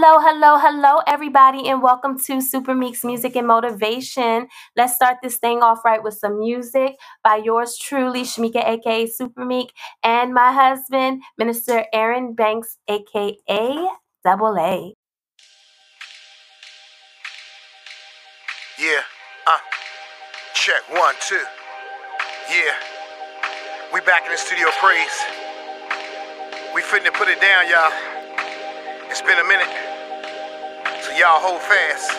Hello, everybody, and welcome to Super Meeks Music and Motivation. Let's start this thing off right with some music by yours truly, Shamika, aka Super Meek, and my husband, Minister Aaron Banks, aka Double A. Yeah, check 1, 2. Yeah, we back in the studio, praise. We finna put it down, y'all. It's been a minute, so y'all hold fast.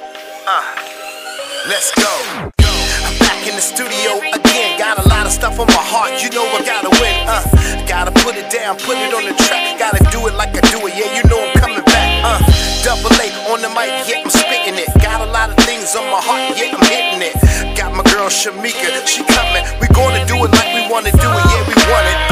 Let's go. I'm back in the studio again. Got a lot of stuff on my heart, you know I gotta win. Gotta put it down, put it on the track. Gotta do it like I do it, yeah, you know I'm coming back. Double A on the mic, yeah, I'm spitting it. Got a lot of things on my heart, yeah, I'm hitting it. Got my girl Shamika, she coming. We gonna do it like we wanna do it, yeah, we want it.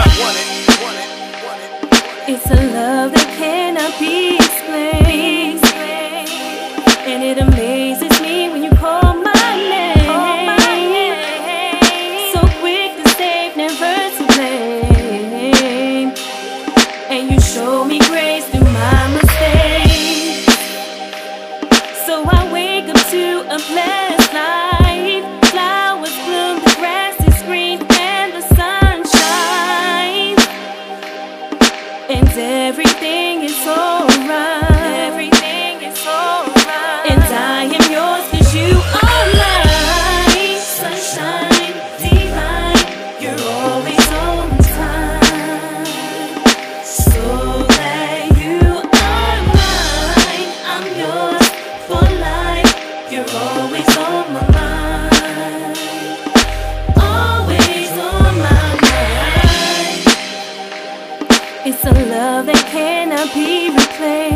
It's a love that cannot be explained, and it amazes me when you call my name. So quick to save, never to blame, and you show me grace through my mistakes. So I wake up to a blessed life. Flowers bloom, the grass is green, and the sun shines. And everything is alright. Everything is alright. And I am yours 'cause you are mine. Sunshine, divine, you're always on time. So that you are mine, I'm yours for life. You're always on my mind. Always on my mind. It's a love that cannot be replaced.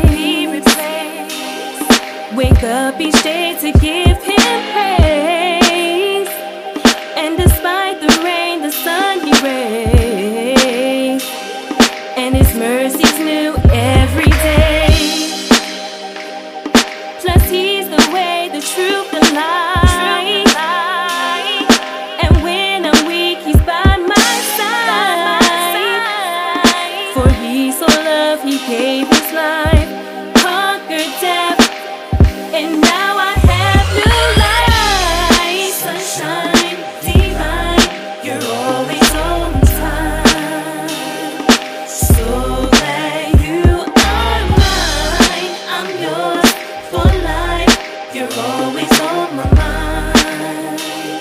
Wake up each day to give him praise. And despite the rain, the sun he raised. And his mercies new every day. Plus he's the way, the truth, the light. And when I'm weak, he's by my side. For he so loved, he gave his life, conquered death, and now I have new life. Sunshine, divine, you're always on time. So that you are mine, I'm yours for life. You're always on my mind.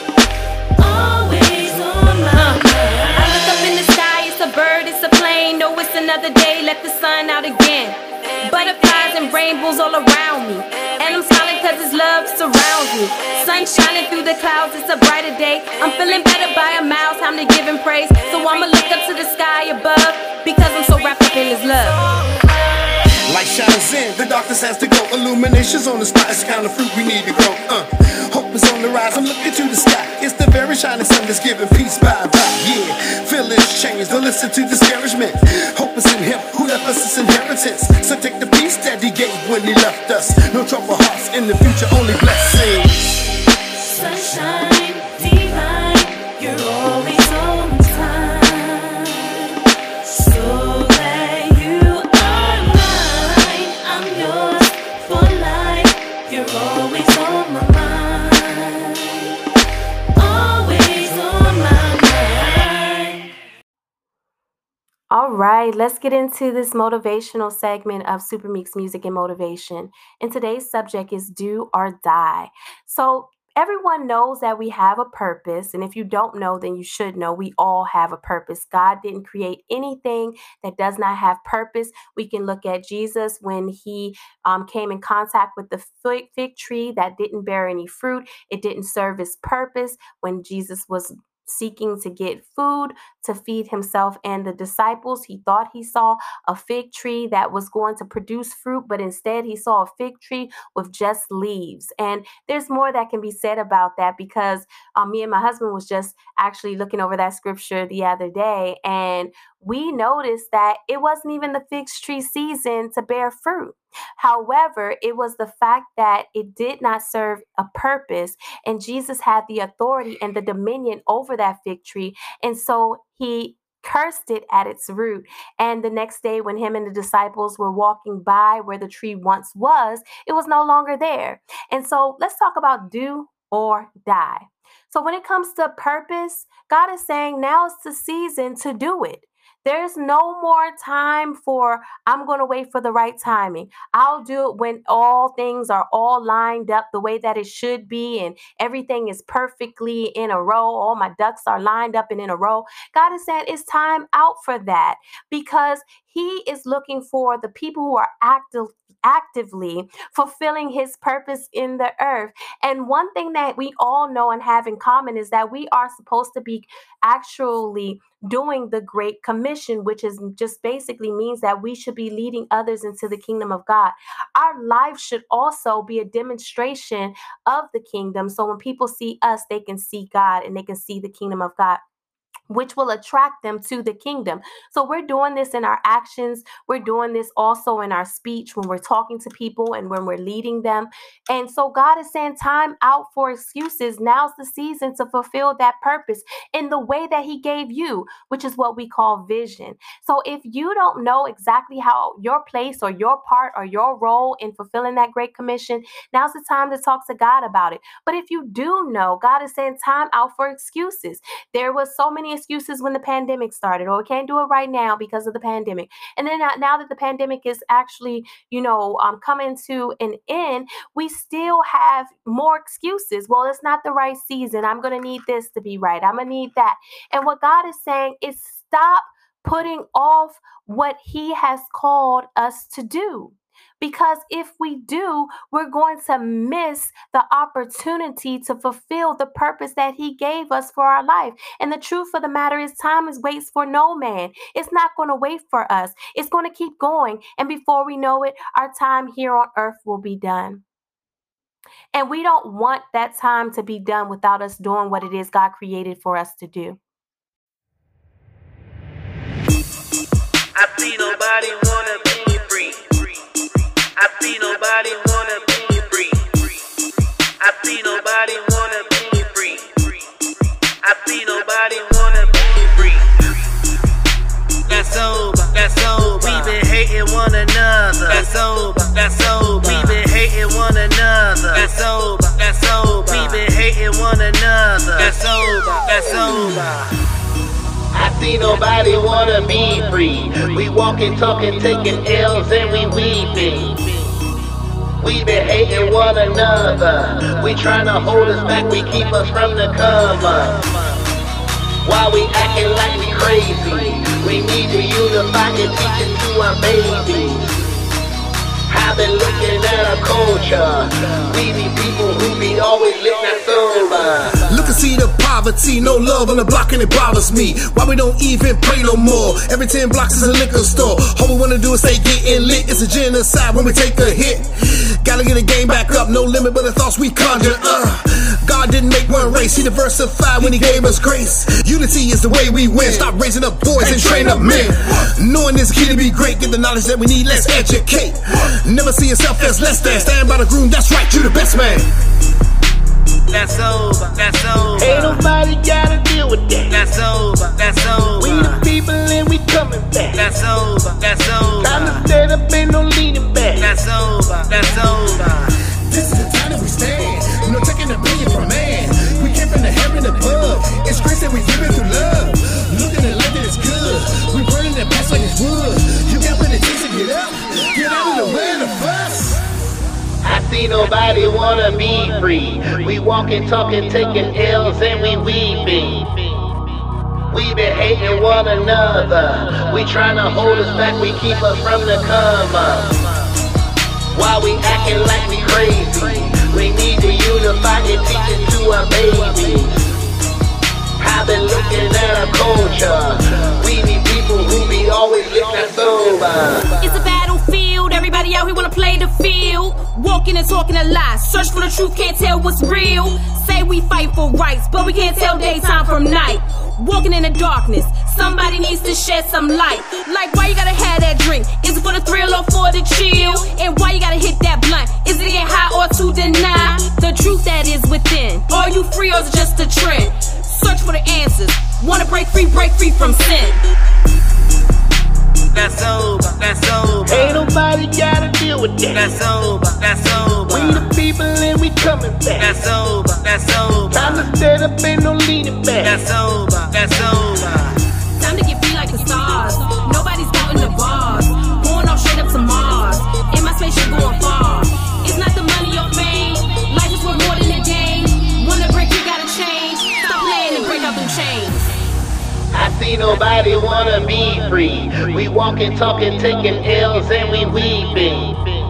Always on my mind. I look up in the sky, it's a bird, it's a plane. No, it's another day, let the sun out again. Butterflies and rainbows all around me, and I'm smiling 'cause his love surrounds me. Sun shining through the clouds, it's a brighter day. I'm feeling better by a mile, time to give him praise. So I'ma look up to the sky above, because I'm so wrapped up in his love. Light shines in, the darkness has to go. Illuminations on the spot, it's the kind of fruit we need to grow. Hope is on the rise, I'm looking to the sky. It's the very shining sun that's giving peace by. Yeah, feel it's changed, don't listen to discouragement. Hope is in him, who left us his inheritance. So take the peace that he gave when he left us. No trouble hearts in the future, only blessings. Sunshine, divine, you're always on time. So that you are mine, I'm yours for life. You're always on my mind. Always on my mind. All right, let's get into this motivational segment of Super Meeks Music and Motivation. And today's subject is do or die. So everyone knows that we have a purpose. And if you don't know, then you should know we all have a purpose. God didn't create anything that does not have purpose. We can look at Jesus when he came in contact with the fig tree that didn't bear any fruit. It didn't serve his purpose. When Jesus was seeking to get food to feed himself and the disciples, he thought he saw a fig tree that was going to produce fruit, but instead he saw a fig tree with just leaves. And there's more that can be said about that, because me and my husband was just actually looking over that scripture the other day, and we noticed that it wasn't even the fig tree season to bear fruit. However, it was the fact that it did not serve a purpose, and Jesus had the authority and the dominion over that fig tree. And so he cursed it at its root. And the next day, when him and the disciples were walking by where the tree once was, it was no longer there. And so let's talk about do or die. So when it comes to purpose, God is saying now is the season to do it. There's no more time for, I'm going to wait for the right timing. I'll do it when all things are all lined up the way that it should be and everything is perfectly in a row. All my ducks are lined up and in a row. God is saying it's time out for that, because he is looking for the people who are actively fulfilling his purpose in the earth. And one thing that we all know and have in common is that we are supposed to be actually doing the Great Commission, which is just basically means that we should be leading others into the kingdom of God. Our life should also be a demonstration of the kingdom. So when people see us, they can see God and they can see the kingdom of God, which will attract them to the kingdom. So we're doing this in our actions. We're doing this also in our speech when we're talking to people and when we're leading them. And so God is saying time out for excuses. Now's the season to fulfill that purpose in the way that he gave you, which is what we call vision. So if you don't know exactly how your place or your part or your role in fulfilling that Great Commission, now's the time to talk to God about it. But if you do know, God is saying time out for excuses. There was so many excuses when the pandemic started, or we can't do it right now because of the pandemic. And then now that the pandemic is actually, coming to an end, we still have more excuses. Well, it's not the right season. I'm going to need this to be right. I'm going to need that. And what God is saying is stop putting off what he has called us to do. Because if we do, we're going to miss the opportunity to fulfill the purpose that he gave us for our life. And the truth of the matter is time waits for no man. It's not going to wait for us. It's going to keep going. And before we know it, our time here on earth will be done. And we don't want that time to be done without us doing what it is God created for us to do. I see nobody wanna be free. I see nobody wanna be free. I see nobody wanna be free. I see nobody wanna be free. That's over. We been hating one another. That's over. We been hating one another. That's over. We been hating one another. That's over. I see nobody wanna be free. We walking, talking, taking L's and we weeping. We been hating one another. We tryna hold us back, we keep us from the come up. While we acting like we crazy, we need to unify and teach it to our babies. I've been looking at our culture. We be people who be always lit that sober. Look and see the poverty, no love on the block and it bothers me. Why we don't even pray no more? Every 10 blocks is a liquor store. All we wanna do is stay getting lit. It's a genocide when we take a hit. Gotta get the game back up, no limit but the thoughts we conjure. God didn't make one race, he diversified when he gave us grace. Unity is the way we win. Stop raising up boys and train up men. Knowing this key to be great, get the knowledge that we need, let's educate. Never see yourself as less than. Stand by the groom, that's right, you the best man. That's over. Ain't nobody gotta deal with that. That's over. We the people and we coming back. That's over. Time to stand up, ain't no leaning back. That's over. This is the time that we stand. No taking opinion from man. We came from the heaven above. It's grace that we give it through love. Looking at life that it's good. We burning the past like it's wood. You got what it takes to get up. Get out of the way of the fuss. I see nobody wanna be free. We walking, talking, taking L's and we weeping. We been hating one another. We tryna hold us back, we keep us from the come up. While we acting like we crazy, we need to unify and teach it to our babies. I've been looking at our culture. We be people who be always lit that sober. It's a battlefield, everybody out here wanna play the field. Walking and talking a lie, search for the truth, can't tell what's real. Say we fight for rights, but we can't tell daytime from night. Walking in the darkness, somebody needs to shed some light. Like why you gotta have that drink? Is it for the thrill or for the chill? And why you gotta hit that blunt? Is it to get high or to deny the truth that is within? Are you free or is it just a trend? search for the answers. Wanna break free from sin. That's over, that's over. Ain't nobody gotta deal with that. That's over, that's over. We the people and we coming back. That's over, that's over. Time to stand up, ain't no leaning back. That's over, that's over. Time to get free like the stars. Nobody's counting the bars. Going off straight up to Mars. In my spaceship going far. It's not the money or fame. Life is worth more than a game. Wanna break, you gotta change. Stop playing and break out them chains. I see nobody wanna be free. We walking, talking, taking L's and we weeping.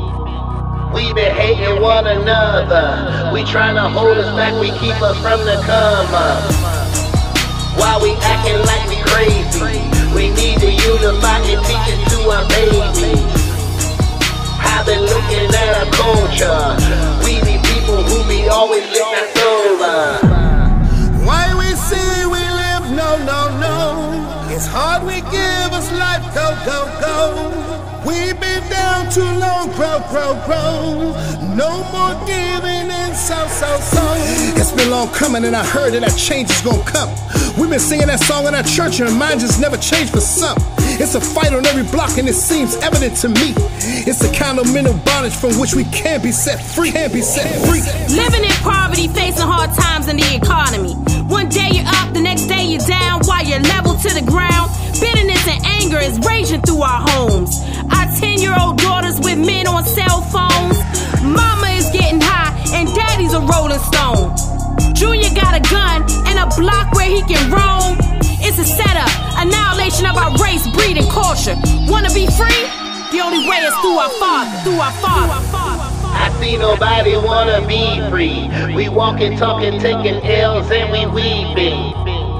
We been hating one another. We tryna hold us back, we keep us from the come up. While we acting like we crazy, we need to unify and teach it to our babies. I've been looking at our culture. We be people who be always looking over. Why we say we live, no, no, no. It's hard, we give us life, go, go, go. We've been down too long, grow, grow, grow. No more giving in, so. It's been long coming and I heard that change is gonna come. We've been singing that song in our church and our mind just never changed for some. It's a fight on every block and it seems evident to me. It's a kind of mental bondage from which we can't be set free, Living in poverty, facing hard times in the economy. One day you're up, the next day you're down, while you're level to the ground. Bitterness and anger is raging through our homes. Our 10-year-old daughters with men on cell phones. Mama is getting high and daddy's a rolling stone. Junior got a gun and a block where he can roam. It's a setup, annihilation of our race, breed, and culture. Wanna be free? The only way is through our Father. I see nobody wanna be free. We walking, talking, taking L's and we weeping.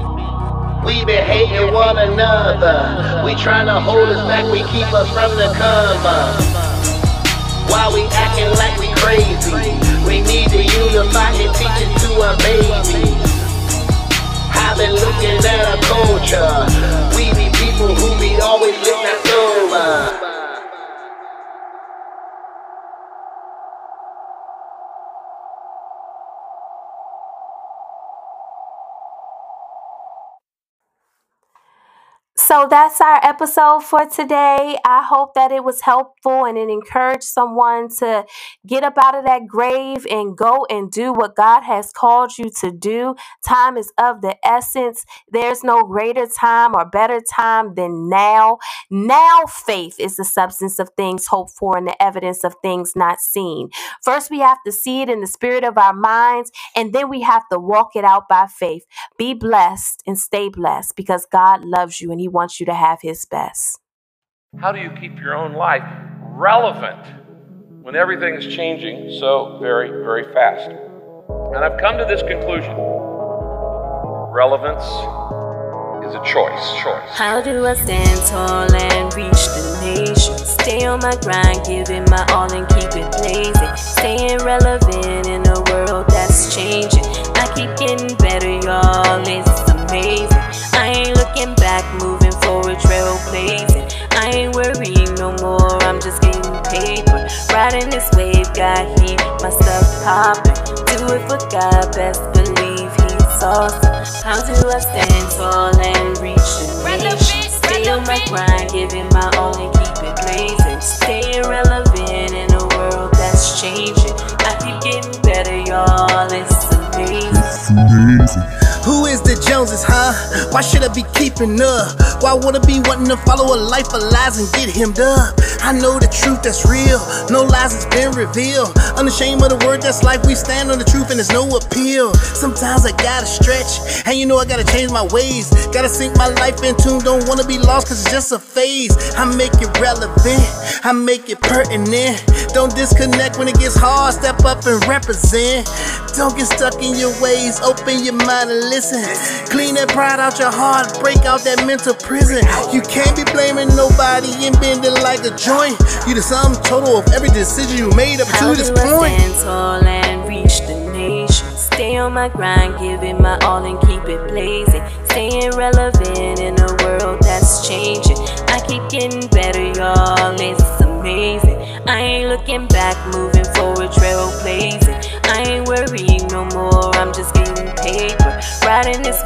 We been hating one another. We tryna hold us back, we keep us from the come up. While we acting like we crazy, we need to unify and teach it to our babies. I've been looking at our culture. We be people who be always looking over. So that's our episode for today. I hope that it was helpful and it encouraged someone to get up out of that grave and go and do what God has called you to do. Time is of the essence. There's no greater time or better time than now. Now faith is the substance of things hoped for and the evidence of things not seen. First, we have to see it in the spirit of our minds, and then we have to walk it out by faith. Be blessed and stay blessed because God loves you and He wants you to have His best. How do you keep your own life relevant when everything is changing so very, very fast? And I've come to this conclusion. Relevance is a choice. How do I stand tall and reach the nation? Stay on my grind, giving my all and keep it blazing. Staying relevant in a world that's changing. I keep getting better, y'all, it's amazing. I ain't looking back, moving forward, trailblazing. I ain't worried no more, I'm just getting paper. Riding this wave, got heat, my stuff popping. Do it for God, best believe He's awesome. How do I stand tall and reach the nation? Stay on my grind, giving my all and keep it blazing. Staying relevant in a world that's changing. I keep getting better, y'all, it's amazing. Who is the Joneses, huh? Why should I be keeping up? Why would I be wanting to follow a life of lies and get hemmed up? I know the truth that's real, no lies has been revealed. Unashamed of the word that's life, we stand on the truth and there's no appeal. Sometimes I gotta stretch, and you know I gotta change my ways. Gotta sink my life in tune, don't wanna be lost cause it's just a phase. I make it relevant, I make it pertinent. Don't disconnect when it gets hard, step up and represent. Don't get stuck in your ways, open your mind and listen. Clean that pride out your heart, break out that mental prison. You can't be blaming nobody and bending like a joint. You the sum total of every decision you made up to this point. Stand tall and reach the nation. Stay on my grind, giving my all and keep it blazing. Staying relevant in a world that's changing. I keep getting better, y'all, it's amazing. I ain't looking back, moving forward, trailblazing. I ain't worried no more, I'm just getting paper. Riding this wave,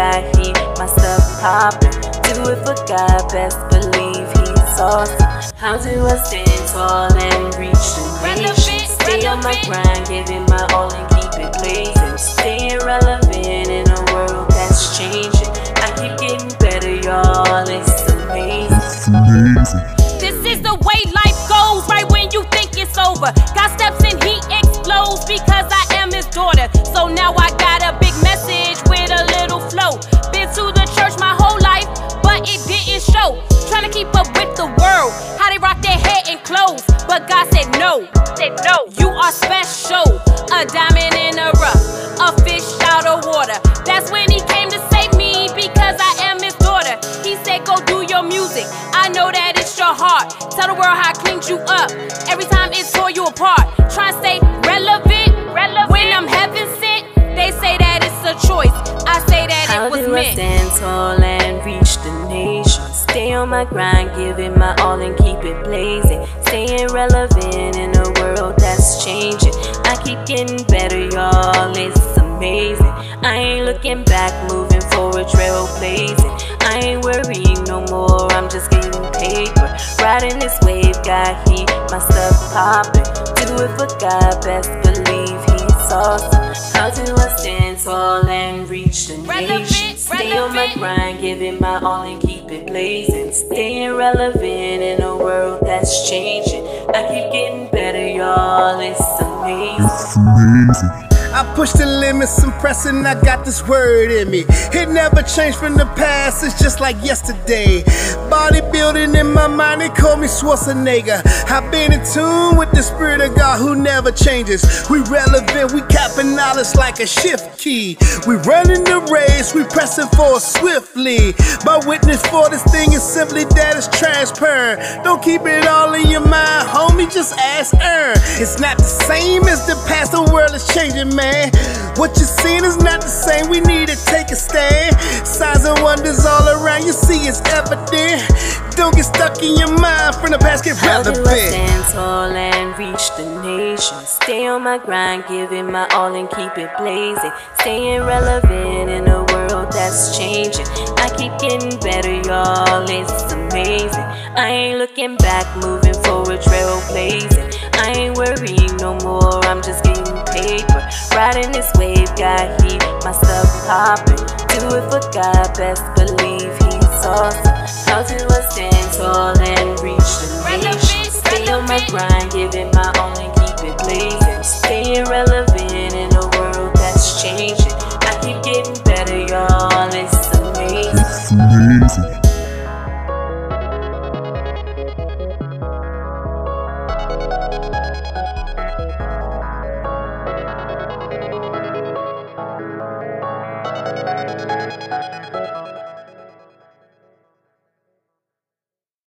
got heat, my stuff poppin'. Do it for God, best believe He's awesome. How do I stand tall and reach the nation? Stay on my grind, giving my all and keep it blazing. Staying relevant in a world that's changing. I keep getting better, y'all, it's amazing. This is the way life goes, right when you think it's over. God steps in, He explodes because I am His daughter. So now I got a big message with a little flow. Been to the church my whole life, but it didn't show. Trying to keep up with the world, how they rock their hair and clothes. But God said no, you are special. A diamond in the rough, a fish out of water. That's when He came to save me because I am His daughter. He said go do your music, I know that it's your heart. Tell the world how I cleaned you up every time it tore you apart. Try to stay relevant when I'm heaven sent. They say that it's a choice, I say that how it was do meant. I stand tall and reach the nation? Stay on my grind, giving my all and keep it blazing. Staying relevant in a world that's changing. I keep getting better, y'all, it's amazing. I ain't looking back, moving forward, trailblazing. I ain't worried no more, I'm just getting paper. Riding this wave, got heat, my stuff poppin'. Do it for God, best believe He's awesome. How do I stand tall and reach the nation? Stay on my grind, giving my all and keep it blazing. Staying relevant in a world that's changing. I keep getting better, y'all, it's amazing. I push the limits, I'm pressing, I got this word in me. It never changed from the past, it's just like yesterday. Bodybuilding in my mind, they call me Schwarzenegger. I've been in tune with the Spirit of God who never changes. We relevant, we capping knowledge like a shift key. We running the race, we pressing forward swiftly. My witness for this thing is simply that it's transparent. Don't keep it all in your mind, homie, just ask Ern. It's not the same as the past, the world is changing, man. What you're seeing is not the same, we need to take a stand. Signs and wonders all around, you see it's evident. Don't get stuck in your mind, from the past get relevant. How do I stand tall and reach the nation? Stay on my grind, giving my all and keep it blazing. Staying relevant in a world that's changing. I keep getting better, y'all, it's amazing. I ain't looking back, moving forward, trailblazing. I ain't worried no more, I'm just getting paper. Riding this wave, got heat, my stuff poppin'. Do it for God, best believe He's awesome. How do I stand tall and reach the nation? Stay on my grind, giving my all and keep it blazing. Staying relevant in a world that's changing. I keep getting better, y'all, it's amazing.